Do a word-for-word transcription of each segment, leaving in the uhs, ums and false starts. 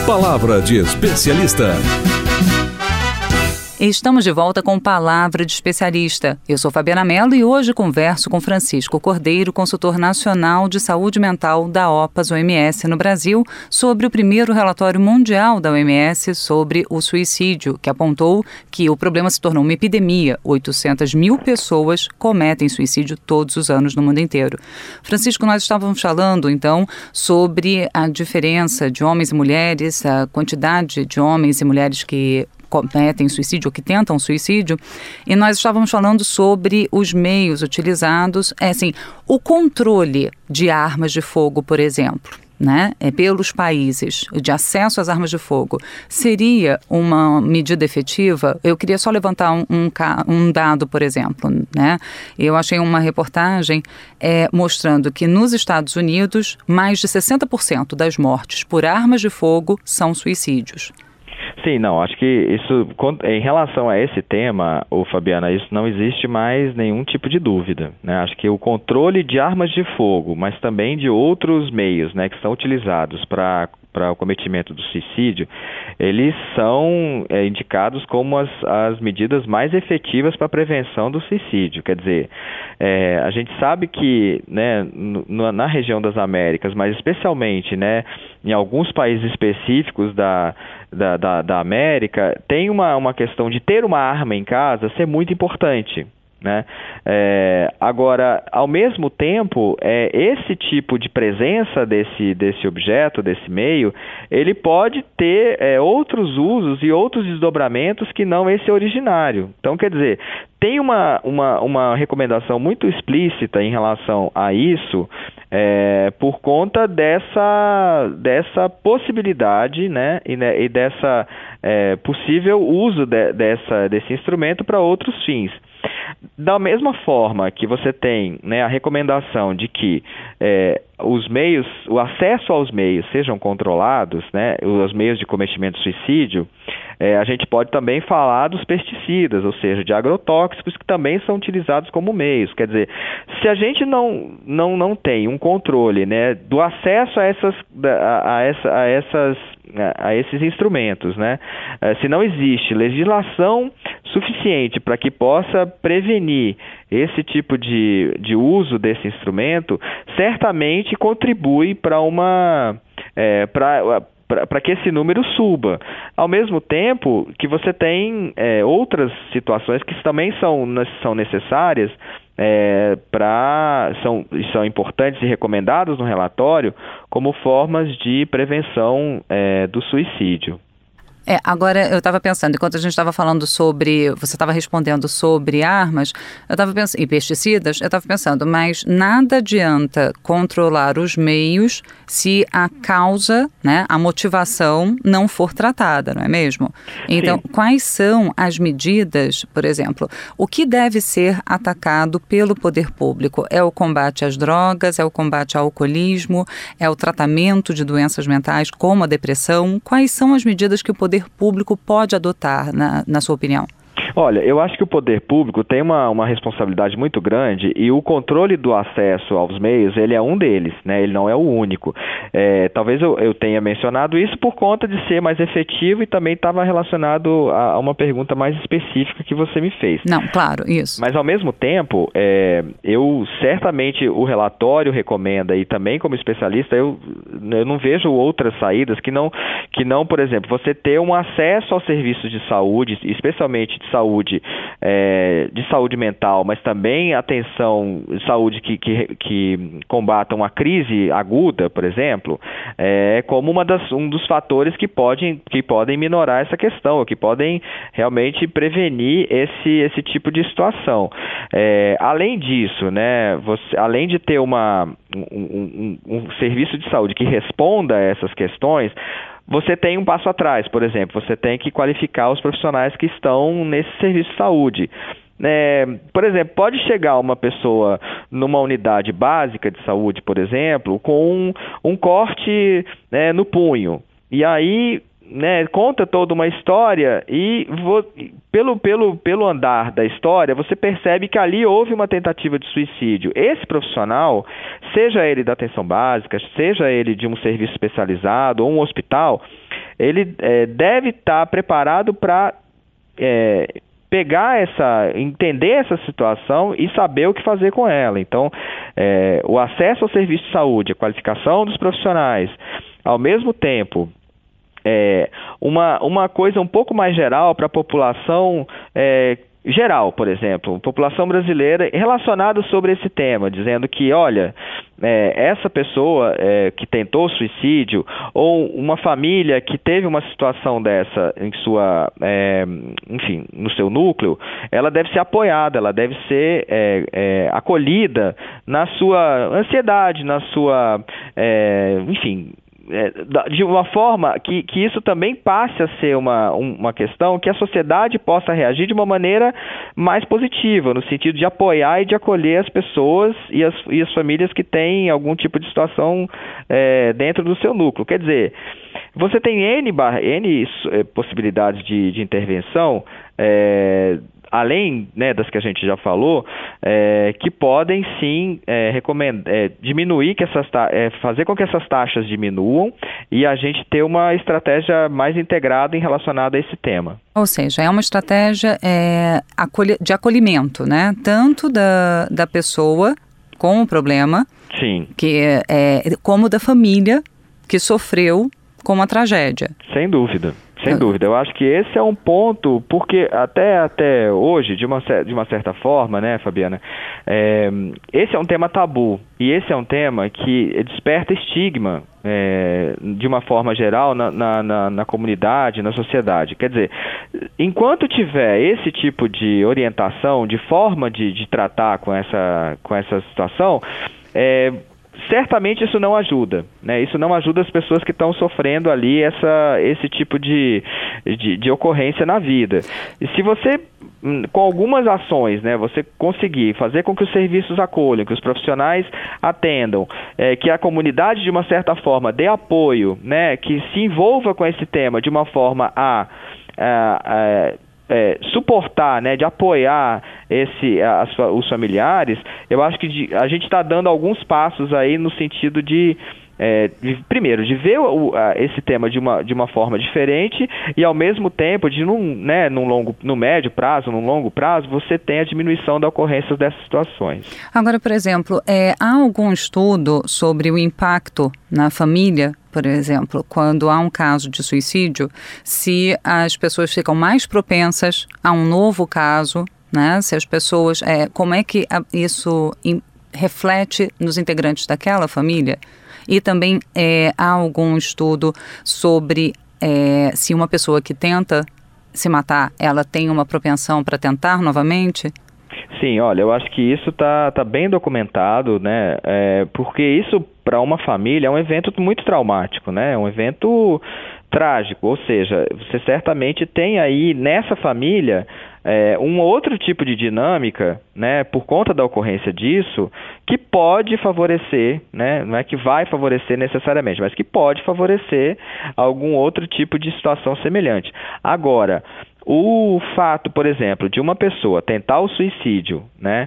Palavra de especialista. Estamos de volta com Palavra de Especialista. Eu sou Fabiana Mello e hoje converso com Francisco Cordeiro, consultor nacional de saúde mental da O P A S O M S no Brasil, sobre o primeiro relatório mundial da O M S sobre o suicídio, que apontou que o problema se tornou uma epidemia. oitocentas mil pessoas cometem suicídio todos os anos no mundo inteiro. Francisco, nós estávamos falando, então, sobre a diferença de homens e mulheres, a quantidade de homens e mulheres que cometem suicídio ou que tentam suicídio, e nós estávamos falando sobre os meios utilizados, é assim, o controle de armas de fogo, por exemplo, né, é, pelos países, de acesso às armas de fogo, seria uma medida efetiva? Eu queria só levantar um, um, um dado, por exemplo, né, eu achei uma reportagem é, mostrando que nos Estados Unidos, mais de sessenta por cento das mortes por armas de fogo são suicídios. Sim, não, acho que isso, em relação a esse tema, ô Fabiana, isso não existe mais nenhum tipo de dúvida, né? Acho que o controle de armas de fogo, mas também de outros meios, né, que são utilizados para para o cometimento do suicídio, eles são é, indicados como as, as medidas mais efetivas para a prevenção do suicídio. Quer dizer, é, a gente sabe que, né, no, na região das Américas, mas especialmente, né, em alguns países específicos da, da, da, da América, tem uma, uma questão de ter uma arma em casa ser muito importante. Né? É, agora, ao mesmo tempo, é, esse tipo de presença desse, desse objeto, desse meio, ele pode ter é, outros usos e outros desdobramentos que não esse originário. Então, quer dizer, tem uma, uma, uma recomendação muito explícita em relação a isso, é, por conta dessa, dessa possibilidade, né, e, né, e dessa é, possível uso de, dessa, desse instrumento para outros fins. Da mesma forma que você tem, né, a recomendação de que é, os meios, o acesso aos meios sejam controlados, né, os meios de cometimento de suicídio, é, a gente pode também falar dos pesticidas, ou seja, de agrotóxicos que também são utilizados como meios. Quer dizer, se a gente não, não, não tem um controle, né, do acesso a essas, a, a, essa, a essas a esses instrumentos, né? Se não existe legislação suficiente para que possa prevenir esse tipo de, de uso desse instrumento, certamente contribui para uma é, para para que esse número suba. Ao mesmo tempo que você tem é, outras situações que também são, são necessárias, é, pra, são, são importantes e recomendadas no relatório como formas de prevenção é, do suicídio. É, agora eu estava pensando, enquanto a gente estava falando sobre, você estava respondendo sobre armas, eu estava pensando, e pesticidas, eu estava pensando, mas nada adianta controlar os meios se a causa, né, a motivação não for tratada, não é mesmo? Então, Sim. Quais são as medidas, por exemplo, o que deve ser atacado pelo poder público? É o combate às drogas, é o combate ao alcoolismo, é o tratamento de doenças mentais como a depressão? Quais são as medidas que o poder público pode adotar, na, na sua opinião? Olha, eu acho que o poder público tem uma, uma responsabilidade muito grande e o controle do acesso aos meios, ele é um deles, né? Ele não é o único. É, talvez eu, eu tenha mencionado isso por conta de ser mais efetivo e também estava relacionado a, a uma pergunta mais específica que você me fez. Não, claro, isso. Mas ao mesmo tempo, é, eu certamente o relatório recomenda e também como especialista, eu, eu não vejo outras saídas que não, que não, por exemplo, você ter um acesso aos serviços de saúde, especialmente de saúde Saúde, é, de saúde mental, mas também atenção, saúde que, que, que combata uma crise aguda, por exemplo, é como uma das, um dos fatores que, pode, que podem minorar essa questão, que podem realmente prevenir esse, esse tipo de situação. É, além disso, né, você, além de ter uma, um, um, um serviço de saúde que responda a essas questões, você tem um passo atrás, por exemplo, você tem que qualificar os profissionais que estão nesse serviço de saúde. É, por exemplo, pode chegar uma pessoa numa unidade básica de saúde, por exemplo, com um, um corte, né, no punho. E aí, né, conta toda uma história e vo, pelo, pelo, pelo andar da história, você percebe que ali houve uma tentativa de suicídio. Esse profissional, seja ele da atenção básica, seja ele de um serviço especializado ou um hospital, ele é, deve estar preparado para é, pegar essa, entender essa situação e saber o que fazer com ela. Então, é, o acesso ao serviço de saúde, a qualificação dos profissionais, ao mesmo tempo, é, uma, uma coisa um pouco mais geral para a população é, geral, por exemplo, população brasileira, relacionado sobre esse tema, dizendo que, olha, é, essa pessoa é, que tentou suicídio, ou uma família que teve uma situação dessa em sua, é, enfim, no seu núcleo, ela deve ser apoiada, ela deve ser é, é, acolhida na sua ansiedade, na sua, é, enfim, de uma forma que, que isso também passe a ser uma, uma questão que a sociedade possa reagir de uma maneira mais positiva, no sentido de apoiar e de acolher as pessoas e as, e as famílias que têm algum tipo de situação é, dentro do seu núcleo. Quer dizer, você tem N, barra, N possibilidades de, de intervenção, é, além, né, das que a gente já falou, é, que podem sim é, recomend... é, diminuir, que essas ta... é, fazer com que essas taxas diminuam e a gente ter uma estratégia mais integrada em relacionada a esse tema. Ou seja, é uma estratégia é, acolhi... de acolhimento, né? Tanto da, da pessoa com o problema, sim, que é, como da família que sofreu com uma tragédia. Sem dúvida. Sem dúvida, eu acho que esse é um ponto, porque até, até hoje, de uma, de uma certa forma, né, Fabiana, é, esse é um tema tabu, e esse é um tema que desperta estigma, é, de uma forma geral, na, na, na, na comunidade, na sociedade. Quer dizer, enquanto tiver esse tipo de orientação, de forma de, de tratar com essa, com essa situação, é, certamente isso não ajuda, né? Isso não ajuda as pessoas que estão sofrendo ali essa, esse tipo de, de, de ocorrência na vida. E se você, com algumas ações, né, você conseguir fazer com que os serviços acolham, que os profissionais atendam, é, que a comunidade, de uma certa forma, dê apoio, né, que se envolva com esse tema de uma forma a... a, a É, suportar, né, de apoiar esse, as, os familiares, eu acho que de, a gente está dando alguns passos aí no sentido de, é, de primeiro, de ver o, a, esse tema de uma, de uma forma diferente e, ao mesmo tempo, de num, né, num longo, no médio prazo, num longo prazo, você tem a diminuição da ocorrência dessas situações. Agora, por exemplo, é, há algum estudo sobre o impacto na família, por exemplo, quando há um caso de suicídio, se as pessoas ficam mais propensas a um novo caso, né? Se as pessoas, é, como é que isso in, reflete nos integrantes daquela família? E também é, há algum estudo sobre é, se uma pessoa que tenta se matar, ela tem uma propensão para tentar novamente? Sim, olha, eu acho que isso está tá bem documentado, né? É, porque isso, para uma família, é um evento muito traumático, né? É um evento trágico, ou seja, você certamente tem aí nessa família é, um outro tipo de dinâmica, né, por conta da ocorrência disso, que pode favorecer, né, não é que vai favorecer necessariamente, mas que pode favorecer algum outro tipo de situação semelhante. Agora, o fato, por exemplo, de uma pessoa tentar o suicídio, né,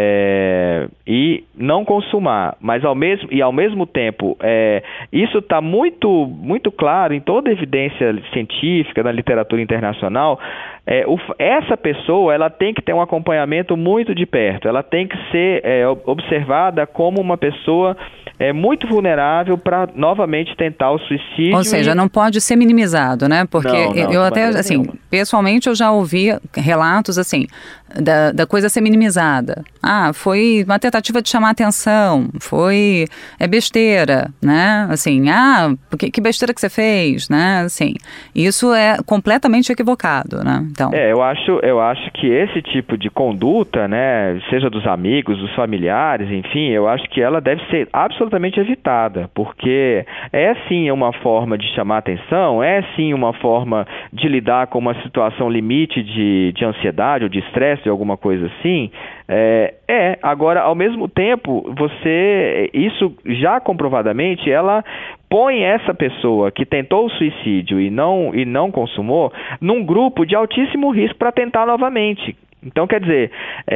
é, e não consumar, mas ao mesmo, e ao mesmo tempo, é, isso está muito, muito claro em toda a evidência científica, na literatura internacional, é, o, essa pessoa ela tem que ter um acompanhamento muito de perto, ela tem que ser é, observada como uma pessoa é, muito vulnerável para novamente tentar o suicídio. Ou seja, e... não pode ser minimizado, né? Porque não, não, eu até, assim, nenhuma. pessoalmente eu já ouvi relatos, assim, da, da coisa ser minimizada. Ah, foi uma tentativa de chamar atenção, foi, é besteira, né? Assim, ah, que, que besteira que você fez, né? Assim, isso é completamente equivocado, né? Então... É, eu acho, eu acho que esse tipo de conduta, né, seja dos amigos, dos familiares, enfim, eu acho que ela deve ser absolutamente evitada, porque é sim uma forma de chamar atenção, é sim uma forma de lidar com uma situação limite de, de ansiedade ou de estresse, de alguma coisa assim. É, é, agora, ao mesmo tempo, você, isso já comprovadamente, ela põe essa pessoa que tentou o suicídio e não, e não consumou num grupo de altíssimo risco para tentar novamente. Então, quer dizer,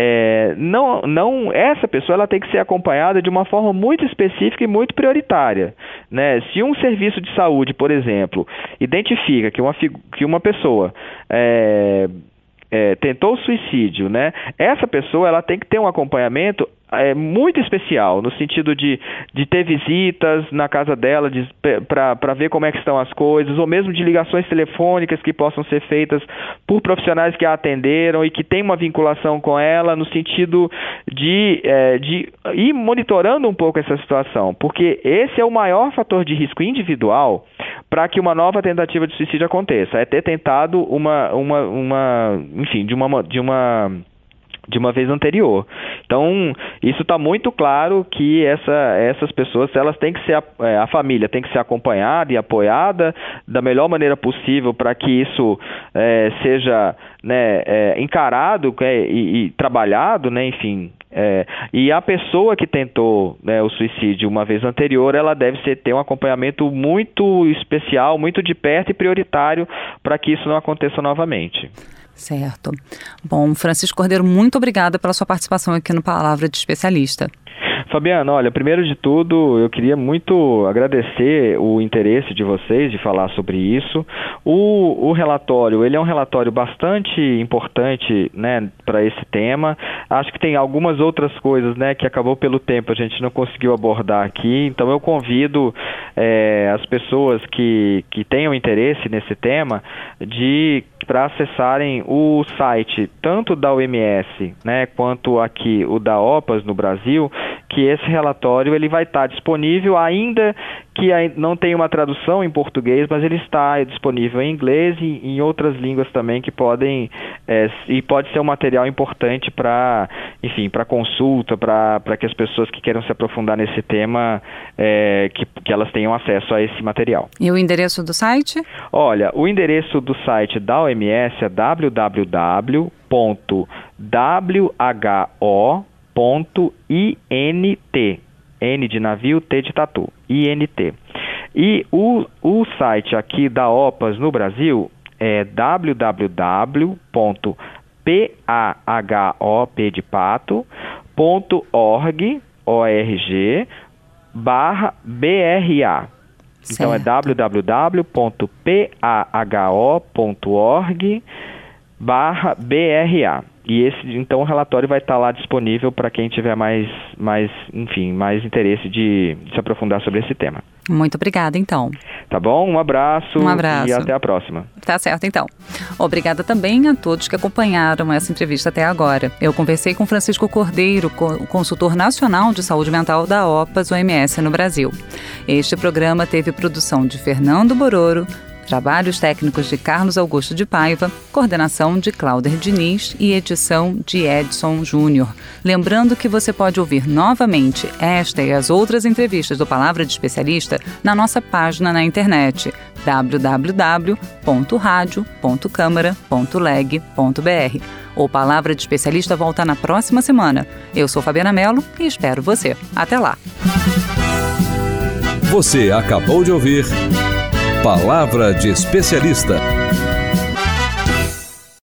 é, não, não, essa pessoa ela tem que ser acompanhada de uma forma muito específica e muito prioritária, né? Se um serviço de saúde, por exemplo, identifica que uma, que uma pessoa é, é, tentou suicídio, né? Essa pessoa ela tem que ter um acompanhamento é, muito especial, no sentido de, de ter visitas na casa dela para ver como é que estão as coisas, ou mesmo de ligações telefônicas que possam ser feitas por profissionais que a atenderam e que têm uma vinculação com ela, no sentido de, é, de ir monitorando um pouco essa situação, porque esse é o maior fator de risco individual para que uma nova tentativa de suicídio aconteça, é ter tentado uma, uma, uma enfim, de uma... De uma de uma vez anterior. Então, isso está muito claro que essa, essas pessoas, elas têm que ser, a, a família tem que ser acompanhada e apoiada da melhor maneira possível para que isso é, seja né, é, encarado é, e, e trabalhado, né, enfim. É, e a pessoa que tentou né, o suicídio uma vez anterior, ela deve ser, ter um acompanhamento muito especial, muito de perto e prioritário para que isso não aconteça novamente. Certo. Bom, Francisco Cordeiro, muito obrigada pela sua participação aqui no Palavra de Especialista. Fabiana, olha, primeiro de tudo, eu queria muito agradecer o interesse de vocês de falar sobre isso. O, o relatório, ele é um relatório bastante importante, né, para esse tema. Acho que tem algumas outras coisas, né, que acabou pelo tempo, a gente não conseguiu abordar aqui. Então eu convido é, as pessoas que, que tenham interesse nesse tema de para acessarem o site tanto da O M S, né, quanto aqui o da OPAS no Brasil, que esse relatório ele vai estar disponível, ainda que não tenha uma tradução em português, mas ele está disponível em inglês e em outras línguas também que podem, é, e pode ser um material importante para, enfim, para consulta, para que as pessoas que queiram se aprofundar nesse tema, é, que, que elas tenham acesso a esse material. E o endereço do site? Olha, o endereço do site da O M S é w w w ponto w h o ponto int, N de navio, T de tatu, I N T. E o, o site aqui da OPAS no Brasil é w w w ponto phop de pato, ponto org, O R G, barra B R A. Então certo. É w w w ponto phop ponto org, barra B R A. E esse, então, o relatório vai estar lá disponível para quem tiver mais, mais, enfim, mais interesse de, de se aprofundar sobre esse tema. Muito obrigada, então. Tá bom? Um abraço. Um abraço. E até a próxima. Tá certo, então. Obrigada também a todos que acompanharam essa entrevista até agora. Eu conversei com Francisco Cordeiro, consultor nacional de saúde mental da OPAS O M S no Brasil. Este programa teve produção de Fernando Bororo, trabalhos técnicos de Carlos Augusto de Paiva, coordenação de Cláudia Diniz e edição de Edson Júnior. Lembrando que você pode ouvir novamente esta e as outras entrevistas do Palavra de Especialista na nossa página na internet w w w ponto radio ponto câmara ponto leg ponto b r. O Palavra de Especialista volta na próxima semana. Eu sou Fabiana Mello e espero você. Até lá! Você acabou de ouvir Palavra de Especialista.